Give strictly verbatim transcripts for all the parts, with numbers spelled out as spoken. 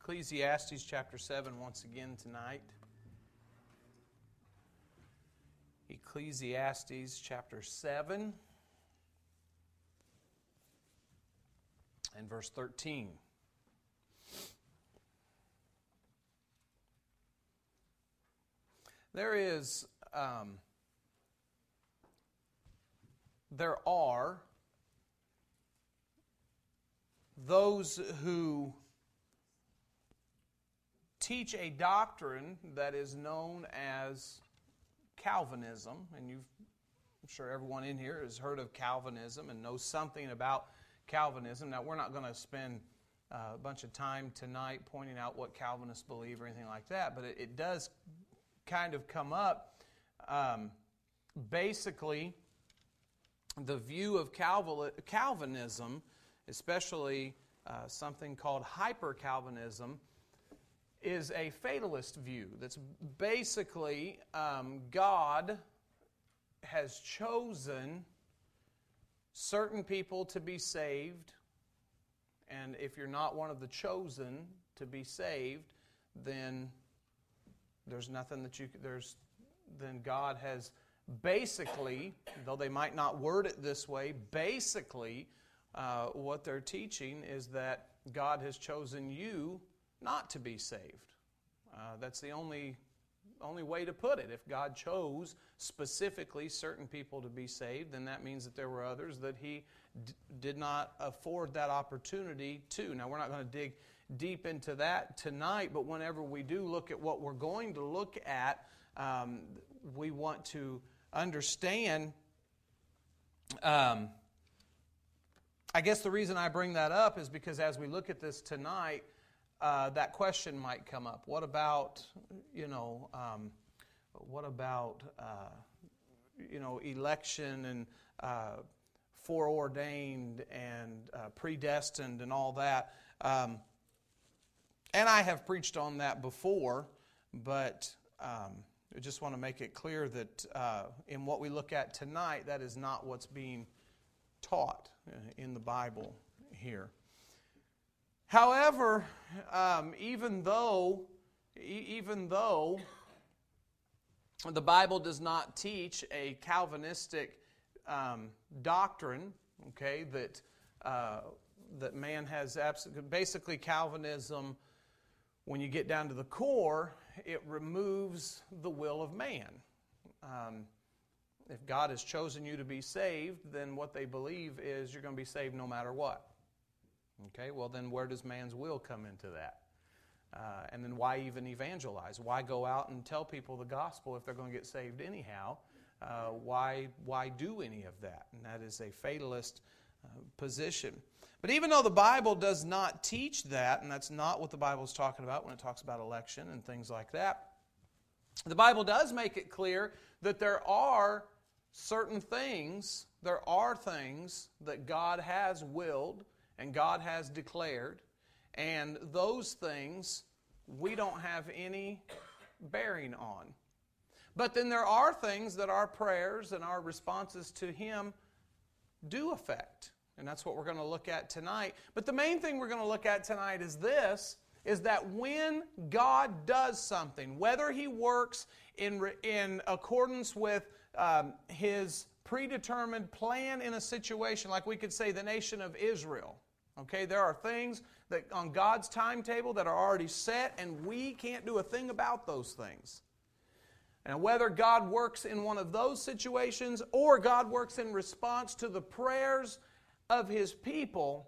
Ecclesiastes chapter seven once again tonight. Ecclesiastes chapter seven and verse thirteen. There is, um, there are those who teach a doctrine that is known as Calvinism, and you've, I'm sure everyone in here has heard of Calvinism and knows something about Calvinism. Now, we're not going to spend uh, a bunch of time tonight pointing out what Calvinists believe or anything like that, but it, it does kind of come up. Um, basically, the view of Calvin, Calvinism, especially uh, something called hyper-Calvinism, is a fatalist view. That's basically um, God has chosen certain people to be saved, and if you're not one of the chosen to be saved, then there's nothing that you there's then God has basically, though they might not word it this way, basically uh, what they're teaching is that God has chosen you not to be saved. Uh, that's the only only way to put it. If God chose specifically certain people to be saved, then that means that there were others that He d- did not afford that opportunity to. Now, we're not going to dig deep into that tonight, but whenever we do look at what we're going to look at, um, we want to understand. Um, I guess the reason I bring that up is because as we look at this tonight, Uh, that question might come up. What about, you know, um, what about, uh, you know, election and uh, foreordained and uh, predestined and all that? Um, and I have preached on that before, but um, I just want to make it clear that uh, in what we look at tonight, that is not what's being taught in the Bible here. However, um, even though, e- even though the Bible does not teach a Calvinistic um, doctrine, okay, that uh, that man has absolutely, basically Calvinism, when you get down to the core, it removes the will of man. Um, if God has chosen you to be saved, then what they believe is you're going to be saved no matter what. Okay, well then where does man's will come into that? Uh, and then why even evangelize? Why go out and tell people the gospel if they're going to get saved anyhow? Uh, why, why do any of that? And that is a fatalist uh, position. But even though the Bible does not teach that, and that's not what the Bible is talking about when it talks about election and things like that, the Bible does make it clear that there are certain things, there are things that God has willed and God has declared, and those things we don't have any bearing on. But then there are things that our prayers and our responses to Him do affect, and that's what we're going to look at tonight. But the main thing we're going to look at tonight is this, is that when God does something, whether He works in, in accordance with um, His predetermined plan in a situation, like we could say the nation of Israel. Okay, there are things that on God's timetable that are already set, and we can't do a thing about those things. And whether God works in one of those situations or God works in response to the prayers of His people,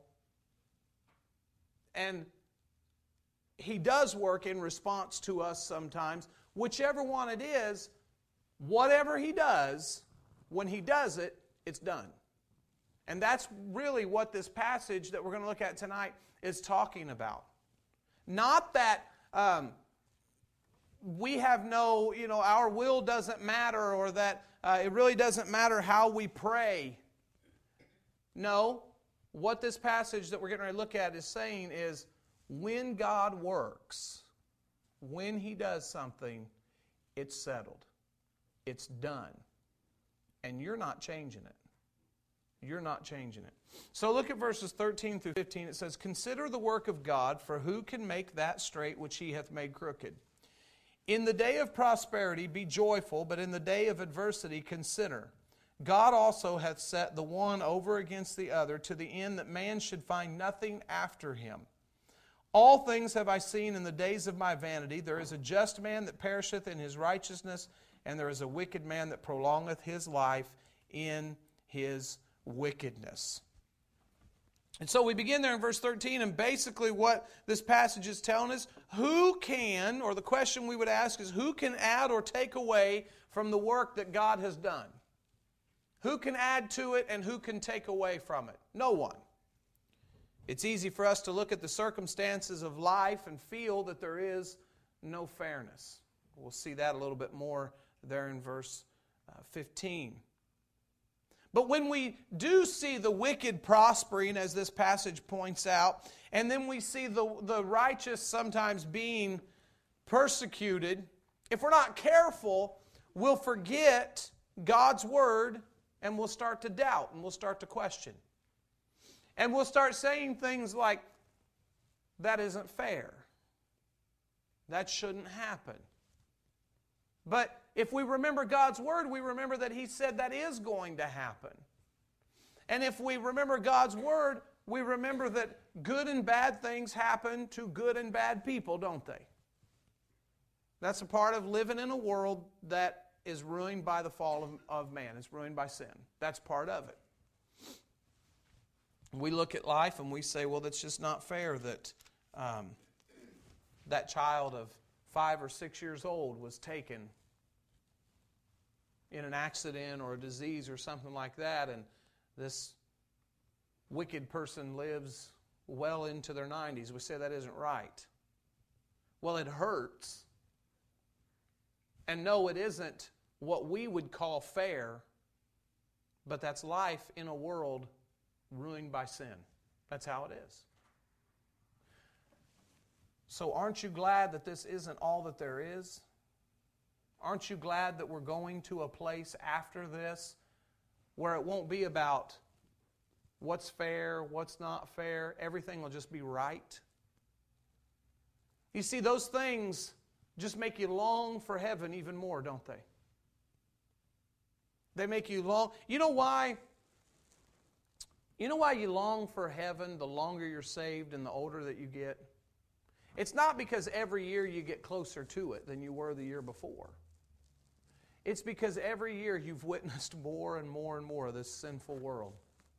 and He does work in response to us sometimes, whichever one it is, whatever He does, when He does it, it's done. And that's really what this passage that we're going to look at tonight is talking about. Not that um, we have no, you know, our will doesn't matter, or that uh, it really doesn't matter how we pray. No, what this passage that we're getting ready to look at is saying is when God works, when He does something, it's settled. It's done. And you're not changing it. You're not changing it. So look at verses thirteen through fifteen. It says, "Consider the work of God, for who can make that straight which He hath made crooked? In the day of prosperity be joyful, but in the day of adversity consider. God also hath set the one over against the other, to the end that man should find nothing after him. All things have I seen in the days of my vanity. There is a just man that perisheth in his righteousness, and there is a wicked man that prolongeth his life in his wickedness." And so we begin there in verse thirteen, and basically what this passage is telling us, who can, or the question we would ask is, who can add or take away from the work that God has done? Who can add to it and who can take away from it? No one. It's easy for us to look at the circumstances of life and feel that there is no fairness. We'll see that a little bit more there in verse fifteen. But when we do see the wicked prospering, as this passage points out, and then we see the, the righteous sometimes being persecuted, if we're not careful, we'll forget God's Word and we'll start to doubt and we'll start to question. And we'll start saying things like, that isn't fair. That shouldn't happen. But if we remember God's Word, we remember that He said that is going to happen. And if we remember God's Word, we remember that good and bad things happen to good and bad people, don't they? That's a part of living in a world that is ruined by the fall of, of man. It's ruined by sin. That's part of it. We look at life and we say, well, that's just not fair that um, that child of five or six years old was taken in an accident or a disease or something like that, and this wicked person lives well into their nineties. We say that isn't right. Well, it hurts. And no, it isn't what we would call fair, but that's life in a world ruined by sin. That's how it is. So aren't you glad that this isn't all that there is? Aren't you glad that we're going to a place after this where it won't be about what's fair, what's not fair? Everything will just be right. You see, those things just make you long for heaven even more, don't they? They make you long. You know why? You know why you long for heaven the longer you're saved and the older that you get? It's not because every year you get closer to it than you were the year before. It's because every year you've witnessed more and more and more of this sinful world.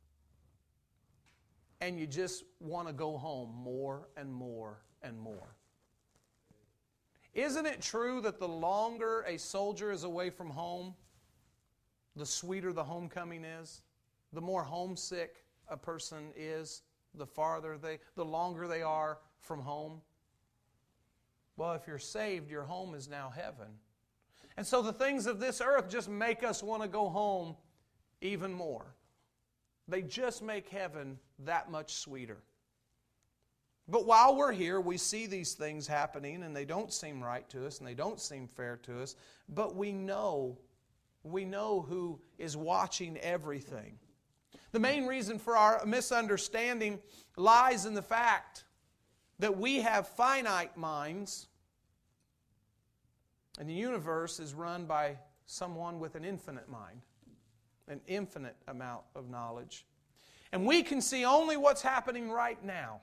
And you just want to go home more and more and more. Isn't it true that the longer a soldier is away from home, the sweeter the homecoming is? The more homesick a person is, the farther they, the longer they are from home. Well, if you're saved, your home is now heaven. And so the things of this earth just make us want to go home even more. They just make heaven that much sweeter. But while we're here, we see these things happening, and they don't seem right to us, and they don't seem fair to us, but we know, we know who is watching everything. The main reason for our misunderstanding lies in the fact that we have finite minds, and the universe is run by someone with an infinite mind, an infinite amount of knowledge. And we can see only what's happening right now.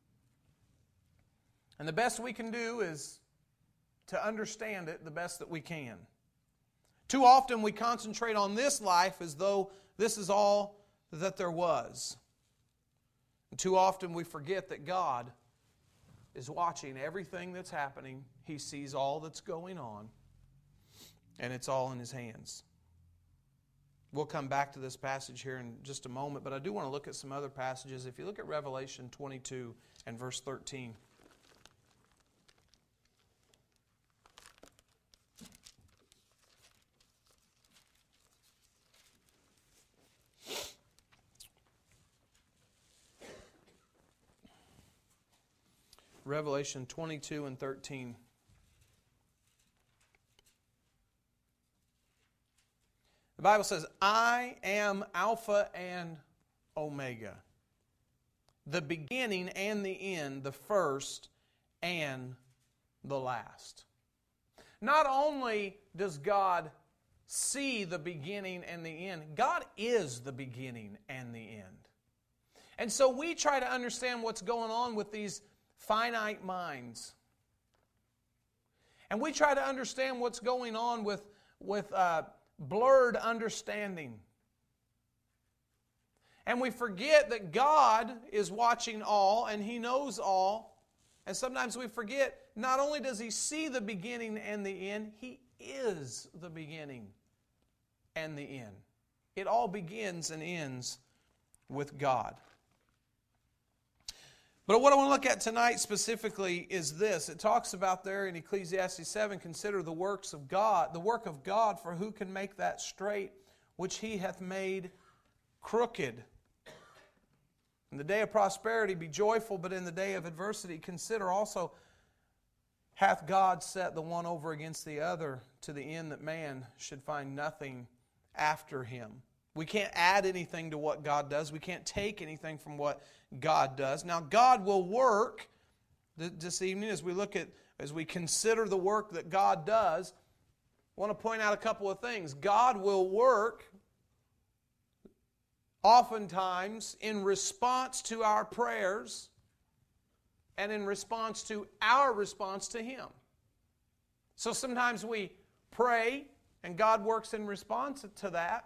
And the best we can do is to understand it the best that we can. Too often we concentrate on this life as though this is all that there was. And too often we forget that God is watching everything that's happening. He sees all that's going on. And it's all in His hands. We'll come back to this passage here in just a moment, but I do want to look at some other passages. If you look at Revelation twenty-two and verse thirteen. Revelation twenty-two and thirteen. The Bible says, I am Alpha and Omega. The beginning and the end, the first and the last. Not only does God see the beginning and the end, God is the beginning and the end. And so we try to understand what's going on with these finite minds. And we try to understand what's going on with, with uh, blurred understanding. And we forget that God is watching all and He knows all. And sometimes we forget, not only does He see the beginning and the end, He is the beginning and the end. It all begins and ends with God. But what I want to look at tonight specifically is this. It talks about there in Ecclesiastes seven, consider the works of God, the work of God, for who can make that straight which He hath made crooked. In the day of prosperity be joyful, but in the day of adversity consider also, hath God set the one over against the other, to the end that man should find nothing after him. We can't add anything to what God does. We can't take anything from what God does. Now, God will work this evening as we look at, as we consider the work that God does. I want to point out a couple of things. God will work oftentimes in response to our prayers and in response to our response to Him. So sometimes we pray and God works in response to that.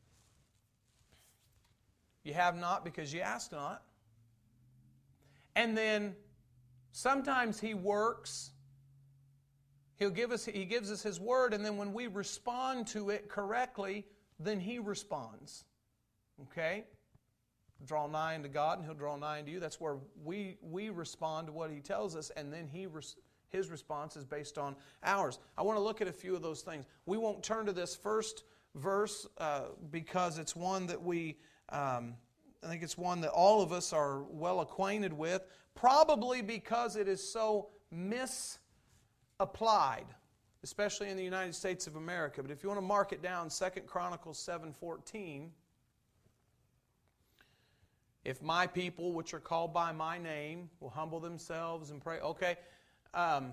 You have not because you ask not. And then sometimes He works. He'll give us, He gives us His word, and then when we respond to it correctly, then He responds. Okay? Draw nigh unto God, and He'll draw nigh unto you. That's where we we respond to what He tells us, and then He His response is based on ours. I want to look at a few of those things. We won't turn to this first verse uh, because it's one that we, um, I think it's one that all of us are well acquainted with, probably because it is so misapplied, especially in the United States of America. But if you want to mark it down, Second Chronicles seven fourteen. If my people, which are called by my name, will humble themselves and pray. Okay, um,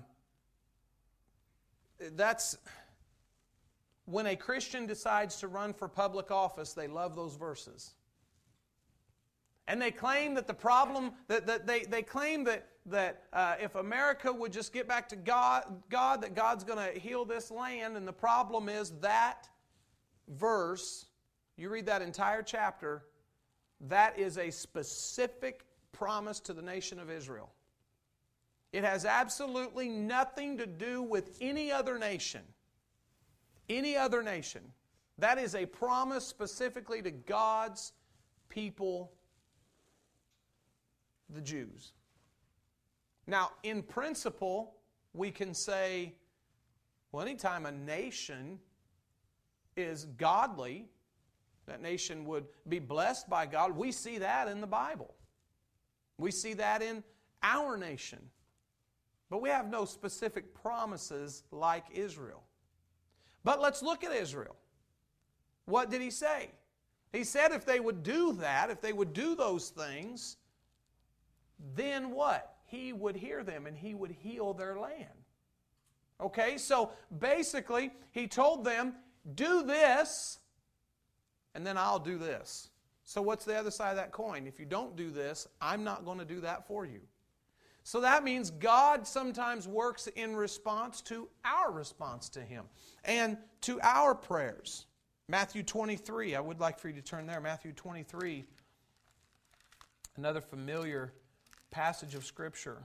that's when a Christian decides to run for public office, they love those verses. And they claim that the problem, that, that they, they claim that, that uh, if America would just get back to God, God that God's going to heal this land, and the problem is that verse, you read that entire chapter, that is a specific promise to the nation of Israel. It has absolutely nothing to do with any other nation. Any other nation. That is a promise specifically to God's people, the Jews. Now, in principle, we can say, well, anytime a nation is godly, that nation would be blessed by God. We see that in the Bible. We see that in our nation. But we have no specific promises like Israel. But let's look at Israel. What did He say? He said if they would do that, if they would do those things, then what? He would hear them and He would heal their land. Okay, so basically He told them, do this, and then I'll do this. So what's the other side of that coin? If you don't do this, I'm not going to do that for you. So that means God sometimes works in response to our response to Him and to our prayers. Matthew twenty-three, I would like for you to turn there. Matthew twenty-three, another familiar passage of Scripture.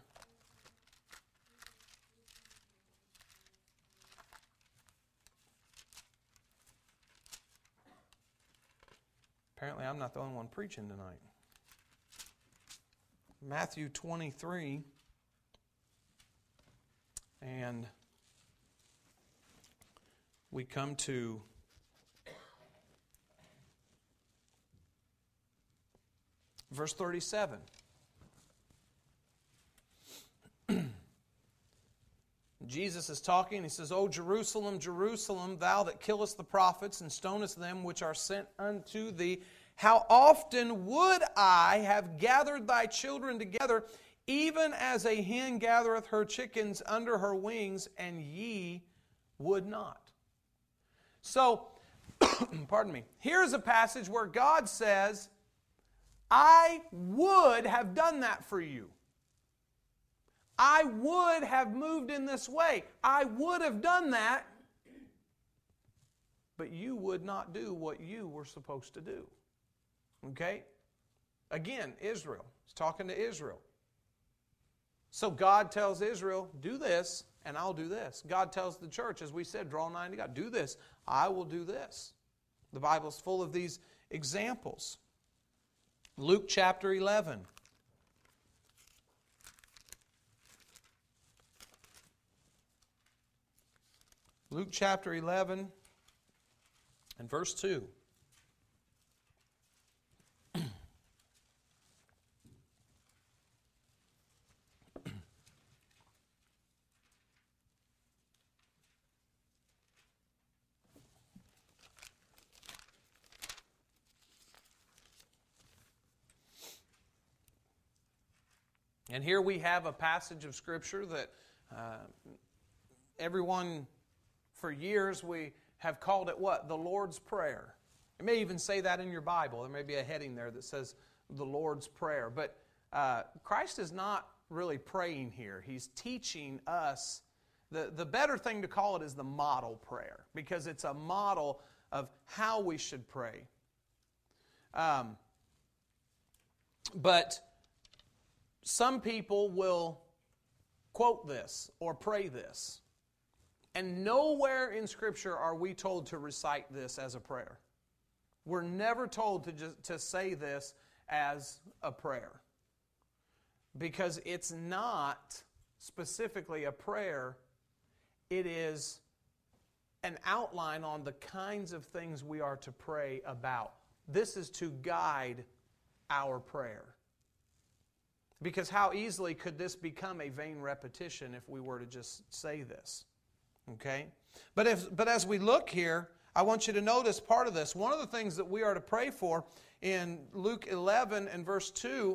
Apparently, I'm not the only one preaching tonight. Matthew twenty-three, and we come to verse thirty-seven. Jesus is talking. He says, O Jerusalem, Jerusalem, thou that killest the prophets and stonest them which are sent unto thee, how often would I have gathered thy children together, even as a hen gathereth her chickens under her wings, and ye would not. So, pardon me, here's a passage where God says, I would have done that for you. I would have moved in this way. I would have done that, but you would not do what you were supposed to do. Okay? Again, Israel. He's talking to Israel. So God tells Israel, do this, and I'll do this. God tells the church, as we said, draw nigh to God. Do this, I will do this. The Bible's full of these examples. Luke chapter eleven. Luke chapter eleven and verse two. And here we have a passage of Scripture that uh, everyone, for years, we have called it what? The Lord's Prayer. You may even say that in your Bible. There may be a heading there that says the Lord's Prayer. But uh, Christ is not really praying here. He's teaching us. The, the better thing to call it is the model prayer, because it's a model of how we should pray. Um, but some people will quote this or pray this. And nowhere in Scripture are we told to recite this as a prayer. We're never told to just to say this as a prayer, because it's not specifically a prayer. It is an outline on the kinds of things we are to pray about. This is to guide our prayer. Because how easily could this become a vain repetition if we were to just say this? Okay? But if but as we look here, I want you to notice part of this. One of the things that we are to pray for in Luke eleven and verse two,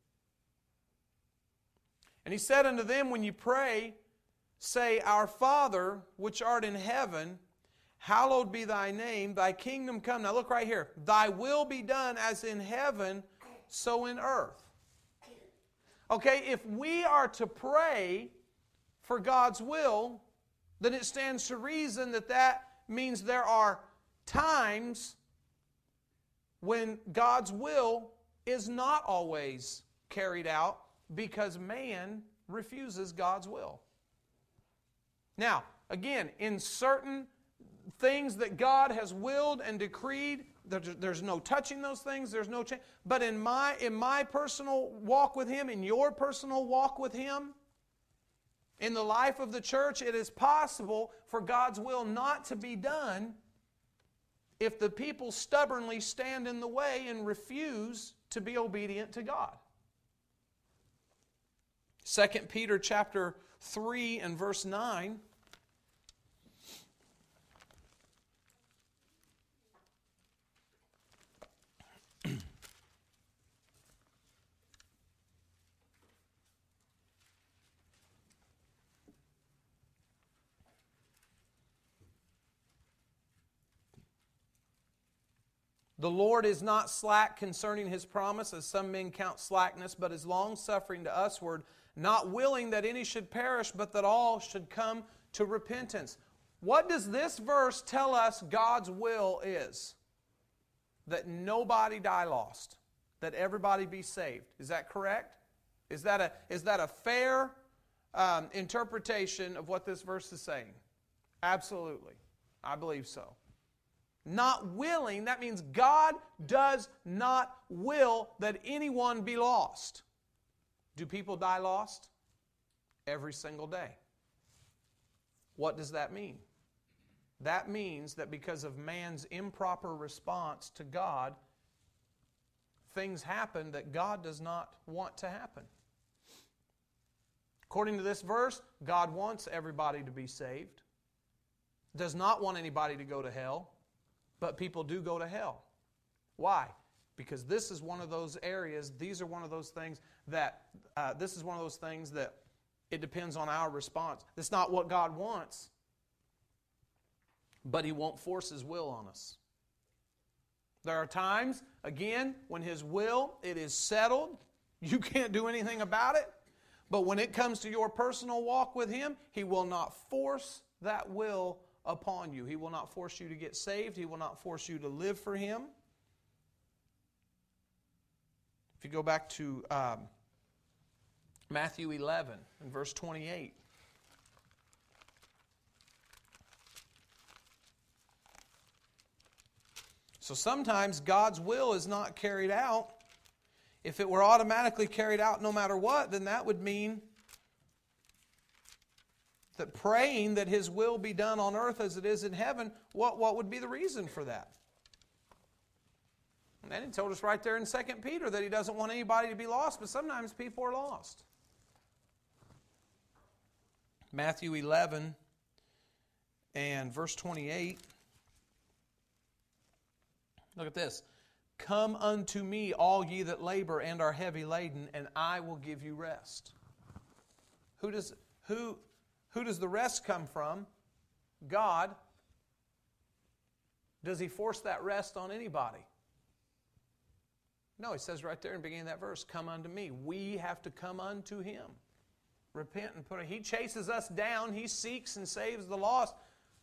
and he said unto them, when you pray, say, Our Father, which art in heaven, hallowed be thy name, thy kingdom come. Now look right here. Thy will be done as in heaven, so in earth. Okay, if we are to pray for God's will, then it stands to reason that that means there are times when God's will is not always carried out because man refuses God's will. Now, again, in certain things that God has willed and decreed, there's no touching those things, there's no change. But in my, in my personal walk with Him, in your personal walk with Him, in the life of the church, it is possible for God's will not to be done if the people stubbornly stand in the way and refuse to be obedient to God. Second Peter chapter three and verse nine. The Lord is not slack concerning His promise, as some men count slackness, but is long-suffering to usward, not willing that any should perish, but that all should come to repentance. What does this verse tell us God's will is? That nobody die lost, that everybody be saved. Is that correct? Is that a, is that a fair um, interpretation of what this verse is saying? Absolutely. I believe so. Not willing, that means God does not will that anyone be lost. Do people die lost? Every single day. What does that mean? That means that because of man's improper response to God, things happen that God does not want to happen. According to this verse, God wants everybody to be saved. Does not want anybody to go to hell. But people do go to hell. Why? Because this is one of those areas, these are one of those things that, uh, this is one of those things that it depends on our response. It's not what God wants, but He won't force His will on us. There are times, again, when His will, it is settled. You can't do anything about it. But when it comes to your personal walk with Him, He will not force that will upon you. He will not force you to get saved. He will not force you to live for Him. If you go back to um, Matthew eleven and verse twenty-eight. So sometimes God's will is not carried out. If it were automatically carried out no matter what, then that would mean that praying that His will be done on earth as it is in heaven, what, what would be the reason for that? And then He told us right there in Second Peter that He doesn't want anybody to be lost, but sometimes people are lost. Matthew eleven and verse twenty-eight. Look at this. Come unto me, all ye that labor and are heavy laden, and I will give you rest. Who does, who, who does the rest come from? God. Does He force that rest on anybody? No, He says right there in the beginning of that verse, come unto me. We have to come unto Him. Repent and put it. He chases us down. He seeks and saves the lost.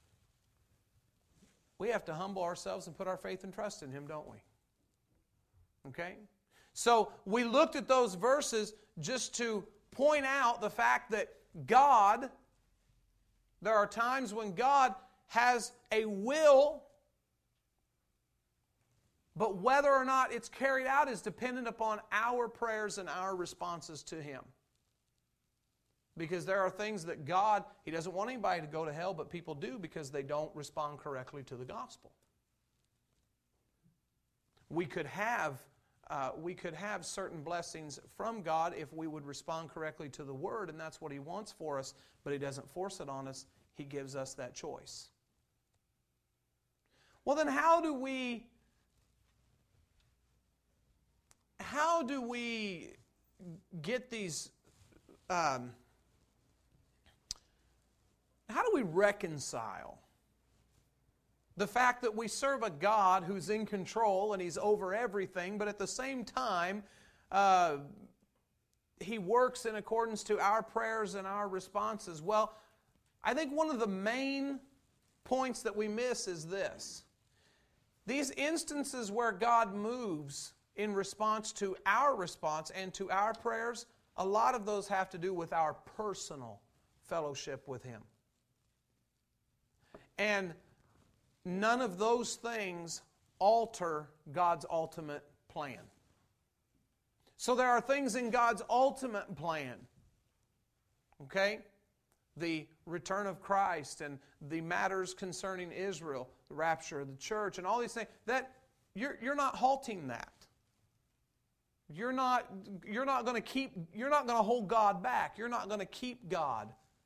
We have to humble ourselves and put our faith and trust in Him, don't we? Okay? So we looked at those verses just to point out the fact that God, there are times when God has a will, but whether or not it's carried out is dependent upon our prayers and our responses to Him. Because there are things that God, He doesn't want anybody to go to hell, but people do because they don't respond correctly to the gospel. We could have, uh, we could have certain blessings from God if we would respond correctly to the Word, and that's what He wants for us, but He doesn't force it on us. He gives us that choice. Well, then how do we, how do we get these... Um, How do we reconcile the fact that we serve a God who's in control and He's over everything, but at the same time, uh, He works in accordance to our prayers and our responses? Well, I think one of the main points that we miss is this. These instances where God moves in response to our response and to our prayers, a lot of those have to do with our personal fellowship with Him. And none of those things alter God's ultimate plan. So there are things in God's ultimate plan, okay? The return of Christ and the matters concerning Israel, the rapture of the church, and all these things, that you're, you're not halting that. You're not, you're not going to keep, you're not going to hold God back. You're not going to keep God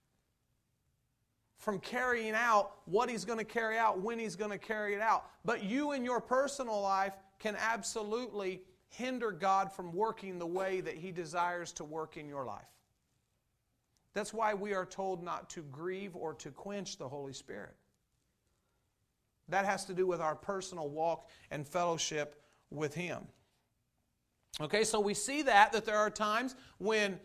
from carrying out what He's going to carry out when He's going to carry it out. But you in your personal life can absolutely hinder God from working the way that He desires to work in your life. That's why we are told not to grieve or to quench the Holy Spirit. That has to do with our personal walk and fellowship with Him. Okay, so we see that, that there are times when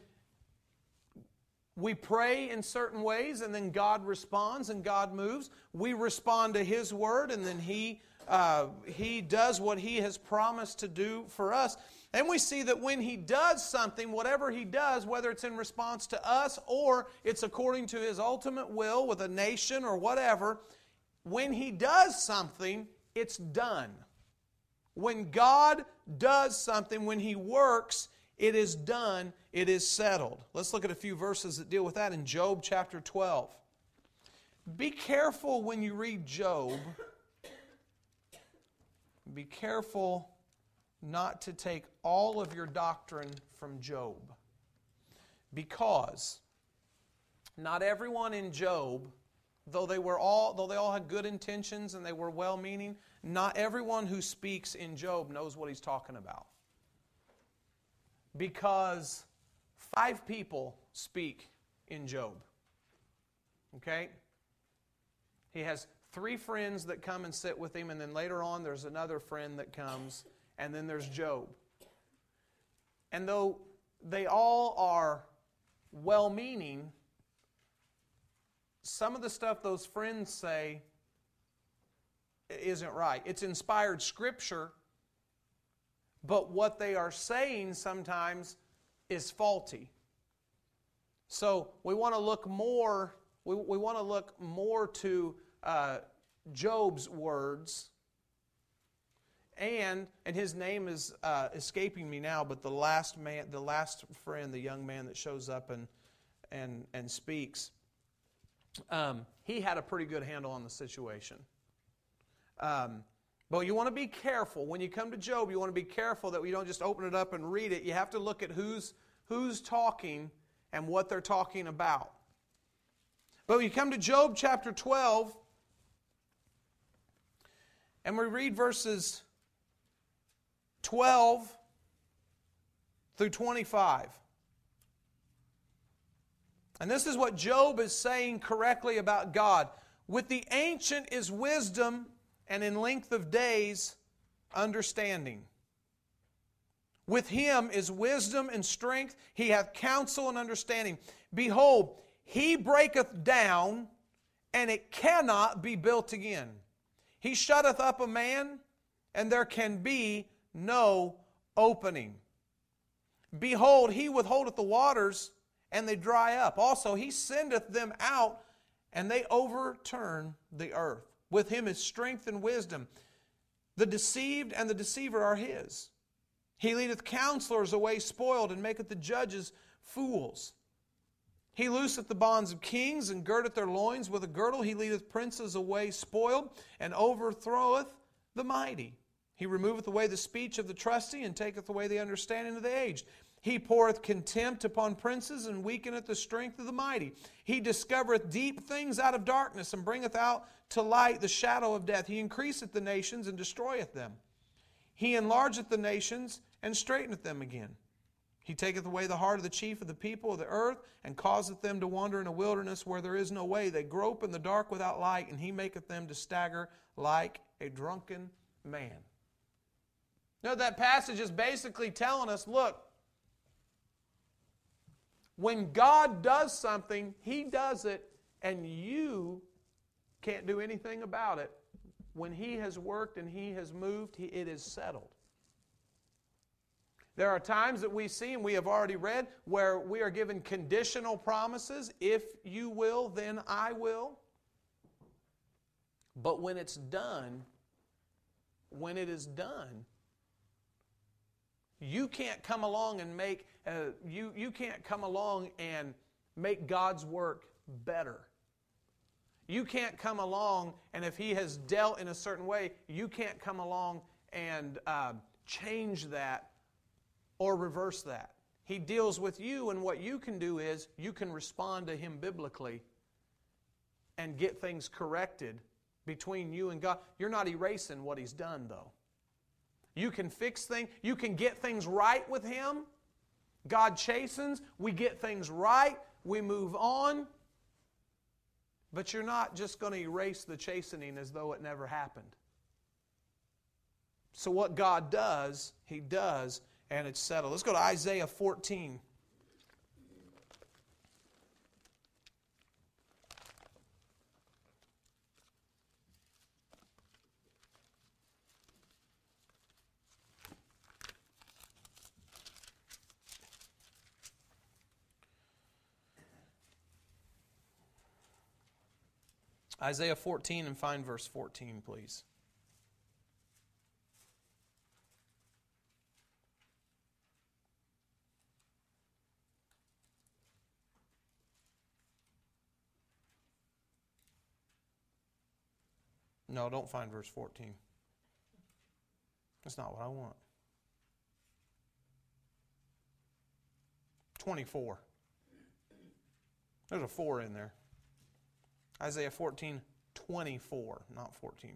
we pray in certain ways and then God responds and God moves. We respond to His Word and then He, uh, He does what He has promised to do for us. And we see that when He does something, whatever He does, whether it's in response to us or it's according to His ultimate will with a nation or whatever, when He does something, it's done. When God does something, when He works, it is done, it is settled. Let's look at a few verses that deal with that in Job chapter twelve. Be careful when you read Job. Be careful not to take all of your doctrine from Job. Because not everyone in Job though they were all, though they all had good intentions and they were well-meaning, not everyone who speaks in Job knows what he's talking about. Because five people speak in Job. Okay? He has three friends that come and sit with him, and then later on there's another friend that comes, and then there's Job. And though they all are well-meaning, some of the stuff those friends say isn't right. It's inspired Scripture, but what they are saying sometimes is faulty. So we want to look more. We, we want to look more to uh, Job's words, and and his name is uh, escaping me now. But the last man, the last friend, the young man that shows up and and and speaks, um, he had a pretty good handle on the situation. Um, But you want to be careful. When you come to Job, you want to be careful that you don't just open it up and read it. You have to look at who's, who's talking and what they're talking about. But when you come to Job chapter twelve, and we read verses twelve through twenty-five. And this is what Job is saying correctly about God. With the ancient is wisdom, and in length of days, understanding. With him is wisdom and strength. He hath counsel and understanding. Behold, he breaketh down, and it cannot be built again. He shutteth up a man, and there can be no opening. Behold, he withholdeth the waters, and they dry up. Also, he sendeth them out, and they overturn the earth. With him is strength and wisdom. The deceived and the deceiver are his. He leadeth counselors away spoiled, and maketh the judges fools. He looseth the bonds of kings, and girdeth their loins with a girdle. He leadeth princes away spoiled, and overthroweth the mighty. He removeth away the speech of the trusty, and taketh away the understanding of the aged. He poureth contempt upon princes, and weakeneth the strength of the mighty. He discovereth deep things out of darkness, and bringeth out to light the shadow of death. He increaseth the nations, and destroyeth them. He enlargeth the nations, and straighteneth them again. He taketh away the heart of the chief of the people of the earth, and causeth them to wander in a wilderness where there is no way. They grope in the dark without light, and he maketh them to stagger like a drunken man. Now that passage is basically telling us, look, when God does something, He does it, and you can't do anything about it. When He has worked and He has moved, he, it is settled. There are times that we see, and we have already read, where we are given conditional promises. If you will, then I will. But when it's done, when it is done, you can't come along and make uh, you you can't come along and make God's work better. You can't come along, and if He has dealt in a certain way, you can't come along and uh, change that or reverse that. He deals with you, and what you can do is you can respond to Him biblically and get things corrected between you and God. You're not erasing what He's done, though. You can fix things. You can get things right with Him. God chastens. We get things right. We move on. But you're not just going to erase the chastening as though it never happened. So what God does, He does, and it's settled. Let's go to Isaiah fourteen. Isaiah fourteen, and find verse fourteen, please. No, don't find verse fourteen. That's not what I want. twenty-four. There's a four in there. Isaiah fourteen twenty-four, not fourteen.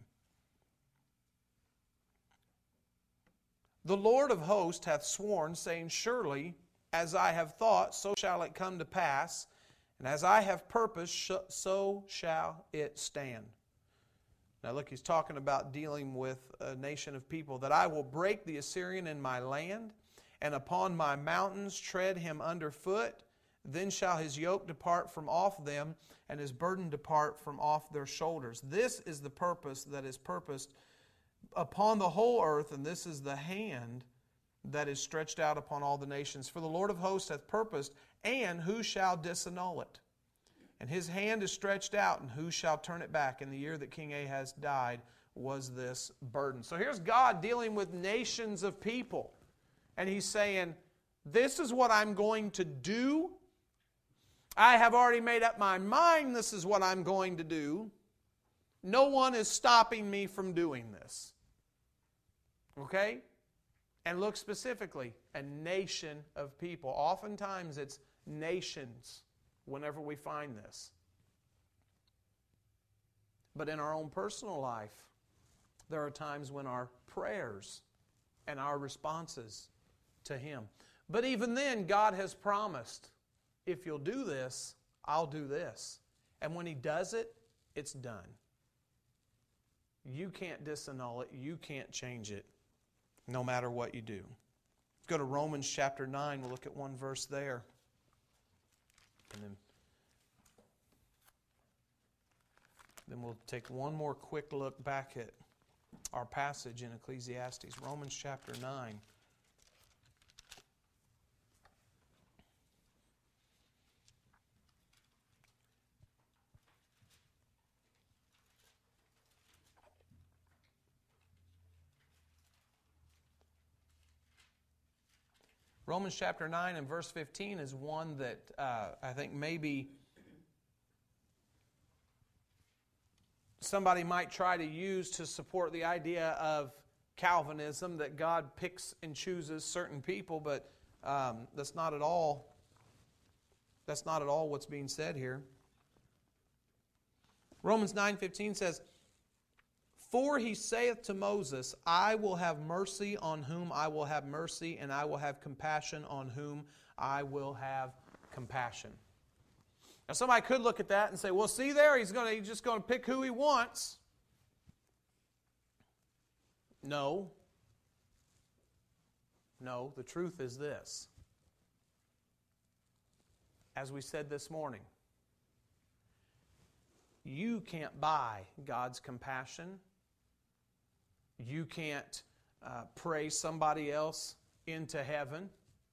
The Lord of hosts hath sworn, saying, Surely, as I have thought, so shall it come to pass, and as I have purposed, so shall it stand. Now look, he's talking about dealing with a nation of people. That I will break the Assyrian in my land, and upon my mountains tread him underfoot. Then shall his yoke depart from off them, and his burden depart from off their shoulders. This is the purpose that is purposed upon the whole earth, and this is the hand that is stretched out upon all the nations. For the Lord of hosts hath purposed, and who shall disannul it? And his hand is stretched out, and who shall turn it back? In the year that King Ahaz died was this burden. So here's God dealing with nations of people. And He's saying, this is what I'm going to do. I have already made up my mind this is what I'm going to do. No one is stopping me from doing this. Okay? And look specifically, a nation of people. Oftentimes it's nations whenever we find this. But in our own personal life, there are times when our prayers and our responses to Him. But even then, God has promised, if you'll do this, I'll do this. And when He does it, it's done. You can't disannul it. You can't change it, no matter what you do. Let's go to Romans chapter nine. We'll look at one verse there. And then, then we'll take one more quick look back at our passage in Ecclesiastes. Romans chapter nine. Romans chapter nine and verse fifteen is one that uh, I think maybe somebody might try to use to support the idea of Calvinism, that God picks and chooses certain people, but um, that's not at all. That's not at all what's being said here. Romans nine fifteen says, For he saith to Moses, I will have mercy on whom I will have mercy, and I will have compassion on whom I will have compassion. Now somebody could look at that and say, well, see there, he's, gonna, he's just going to pick who he wants. No. No, the truth is this. As we said this morning, you can't buy God's compassion. You can't uh, pray somebody else into heaven.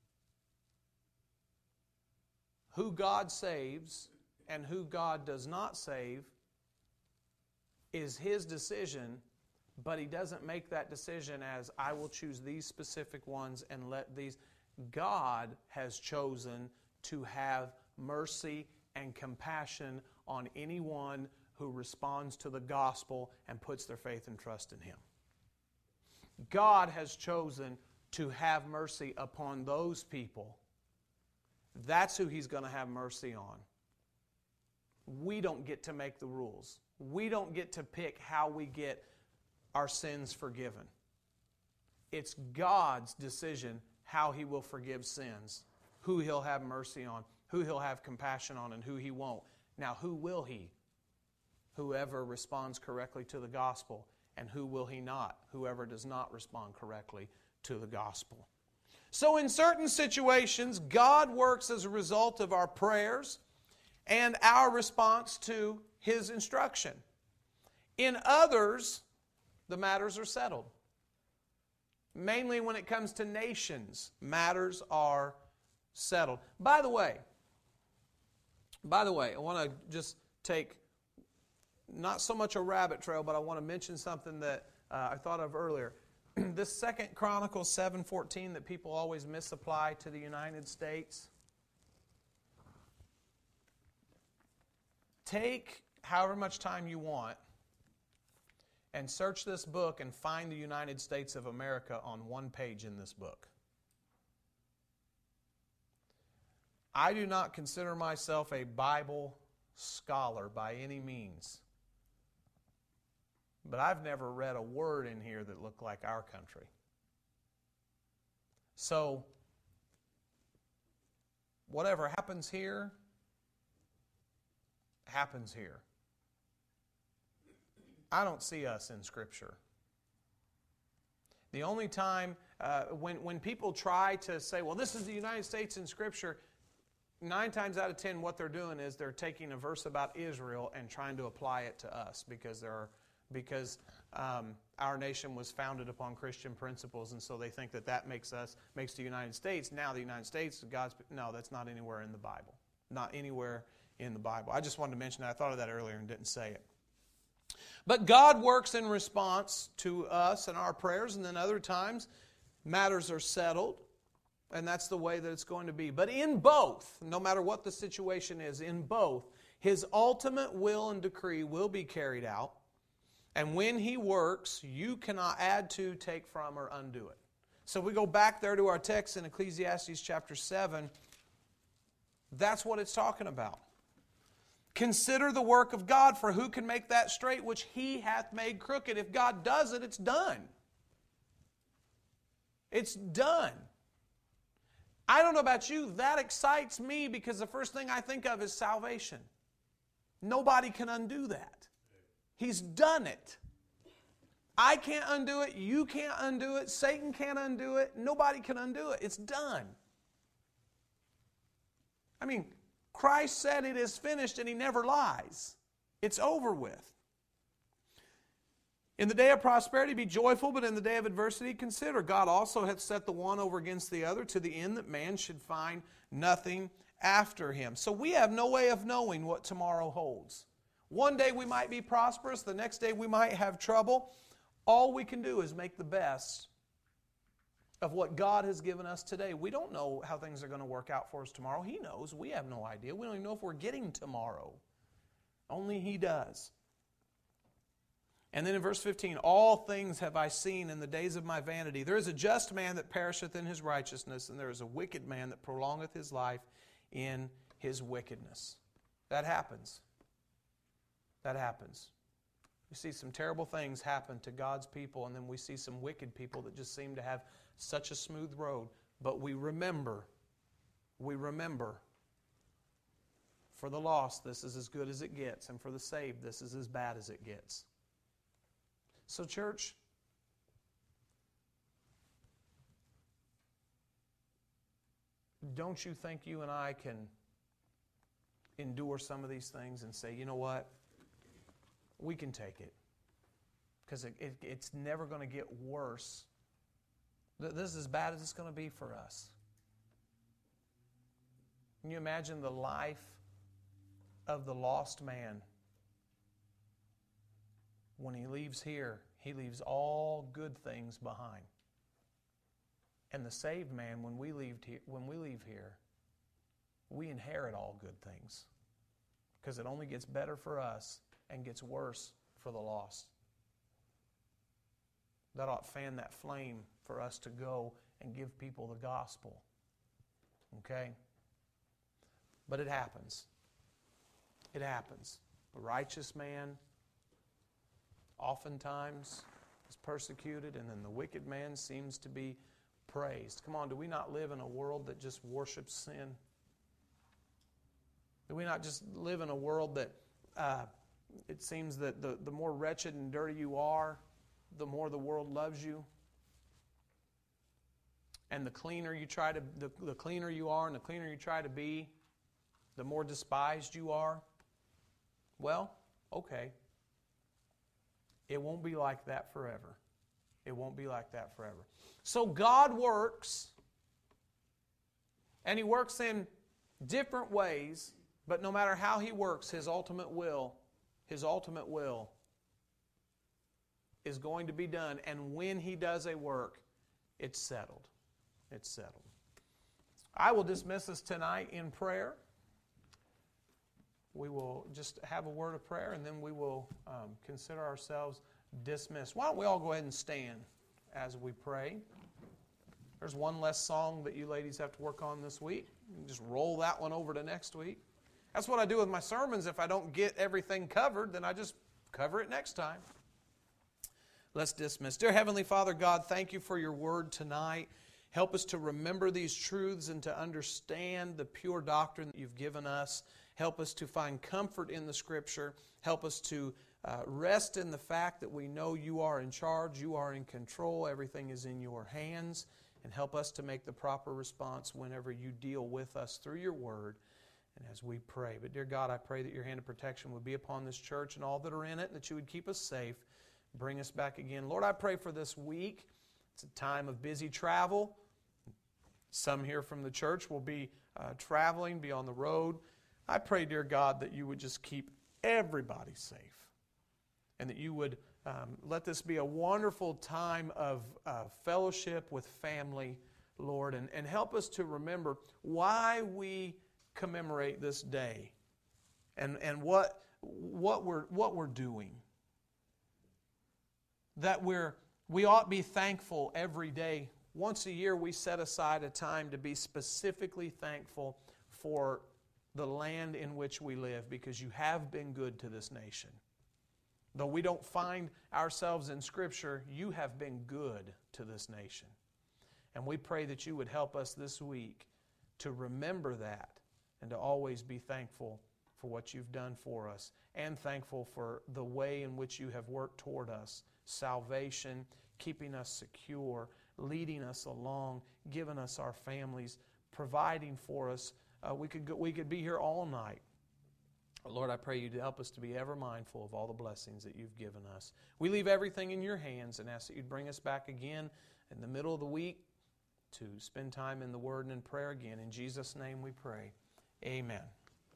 Who God saves and who God does not save is His decision, but He doesn't make that decision as, I will choose these specific ones and let these. God has chosen to have mercy and compassion on anyone who responds to the gospel and puts their faith and trust in Him. God has chosen to have mercy upon those people. That's who He's going to have mercy on. We don't get to make the rules. We don't get to pick how we get our sins forgiven. It's God's decision how He will forgive sins, who He'll have mercy on, who He'll have compassion on, and who He won't. Now, who will He? Whoever responds correctly to the gospel. And who will He not? Whoever does not respond correctly to the gospel. So in certain situations, God works as a result of our prayers and our response to His instruction. In others, the matters are settled. Mainly when it comes to nations, matters are settled. By the way, by the way, I want to just take not so much a rabbit trail, but I want to mention something that uh, I thought of earlier. This Second Chronicles seven fourteen that people always misapply to the United States. Take however much time you want and search this book and find the United States of America on one page in this book. I do not consider myself a Bible scholar by any means. But I've never read a word in here that looked like our country. So, whatever happens here, happens here. I don't see us in Scripture. The only time uh, when, when people try to say, well, this is the United States in Scripture, nine times out of ten what they're doing is they're taking a verse about Israel and trying to apply it to us because there are, because um, our nation was founded upon Christian principles, and so they think that that makes us, makes the United States, now the United States, God's, no, that's not anywhere in the Bible. Not anywhere in the Bible. I just wanted to mention that. I thought of that earlier and didn't say it. But God works in response to us and our prayers, and then other times matters are settled, and that's the way that it's going to be. But in both, no matter what the situation is, in both, His ultimate will and decree will be carried out. And when He works, you cannot add to, take from, or undo it. So we go back there to our text in Ecclesiastes chapter seven. That's what it's talking about. Consider the work of God, for who can make that straight which He hath made crooked? If God does it, it's done. It's done. I don't know about you, that excites me because the first thing I think of is salvation. Nobody can undo that. He's done it. I can't undo it. You can't undo it. Satan can't undo it. Nobody can undo it. It's done. I mean, Christ said it is finished and He never lies. It's over with. In the day of prosperity be joyful, but in the day of adversity consider. God also hath set the one over against the other, to the end that man should find nothing after him. So we have no way of knowing what tomorrow holds. One day we might be prosperous, the next day we might have trouble. All we can do is make the best of what God has given us today. We don't know how things are going to work out for us tomorrow. He knows. We have no idea. We don't even know if we're getting tomorrow. Only He does. And then in verse fifteen, all things have I seen in the days of my vanity. There is a just man that perisheth in his righteousness, and there is a wicked man that prolongeth his life in his wickedness. That happens. That happens. We see some terrible things happen to God's people, and then we see some wicked people that just seem to have such a smooth road. But we remember, we remember, for the lost, this is as good as it gets, and for the saved, this is as bad as it gets. So, church, don't you think you and I can endure some of these things and say, you know what? We can take it. Because it, it, it's never going to get worse. This is as bad as it's going to be for us. Can you imagine the life of the lost man? When he leaves here, he leaves all good things behind. And the saved man, when we leave here, when we leave here, we inherit all good things. Because it only gets better for us and gets worse for the lost. That ought to fan that flame for us to go and give people the gospel. Okay? But it happens. It happens. A righteous man oftentimes is persecuted, and then the wicked man seems to be praised. Come on, do we not live in a world that just worships sin? Do we not just live in a world that uh, it seems that the, the more wretched and dirty you are, the more the world loves you? And the cleaner you try to, the, the cleaner you are and the cleaner you try to be, the more despised you are? Well, okay. It won't be like that forever. It won't be like that forever. So God works, and He works in different ways, but no matter how He works, His ultimate will, His ultimate will is going to be done. And when He does a work, it's settled. It's settled. I will dismiss us tonight in prayer. We will just have a word of prayer, and then we will um, consider ourselves dismissed. Why don't we all go ahead and stand as we pray? There's one less song that you ladies have to work on this week. You can just roll that one over to next week. That's what I do with my sermons. If I don't get everything covered, then I just cover it next time. Let's dismiss. Dear Heavenly Father God, thank you for your word tonight. Help us to remember these truths and to understand the pure doctrine that you've given us. Help us to find comfort in the Scripture. Help us to uh, rest in the fact that we know you are in charge, you are in control, everything is in your hands. And help us to make the proper response whenever you deal with us through your word and as we pray. But dear God, I pray that your hand of protection would be upon this church and all that are in it, and that you would keep us safe, bring us back again. Lord, I pray for this week. It's a time of busy travel. Some here from the church will be uh, traveling, be on the road. I pray, dear God, that you would just keep everybody safe and that you would um, let this be a wonderful time of uh, fellowship with family, Lord, and, and help us to remember why we commemorate this day and, and what, what, we're, what we're doing. That we're, we ought to be thankful every day. Once a year we set aside a time to be specifically thankful for the land in which we live, because you have been good to this nation. Though we don't find ourselves in Scripture, you have been good to this nation. And we pray that you would help us this week to remember that and to always be thankful for what you've done for us, and thankful for the way in which you have worked toward us. Salvation, keeping us secure, leading us along, giving us our families, providing for us. Uh, we could go, we could be here all night. Lord, I pray you to help us to be ever mindful of all the blessings that you've given us. We leave everything in your hands and ask that you'd bring us back again in the middle of the week to spend time in the Word and in prayer again. In Jesus' name we pray. Amen.